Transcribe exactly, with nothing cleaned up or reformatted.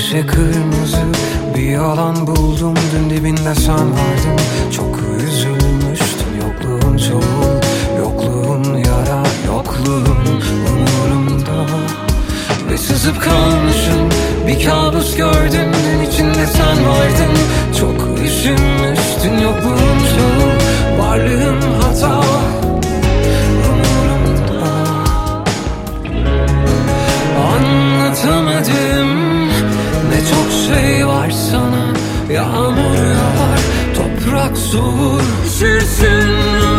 ve kırmızı bir yalan buldum. Dün dibinde sen vardın. Çok üzülmüştüm yokluğun çoğul. Yokluğun yara, yokluğun umurumda. Ve sızıp kalmışım, bir kabus gördüm. Dün içinde sen vardın. Çok üşünmüştün yokluğun çoğul. Varlığım hata umurumda. Anlatamadım, ne çok şey var sana. Yağmur yağar, toprak soğur, üşürsün.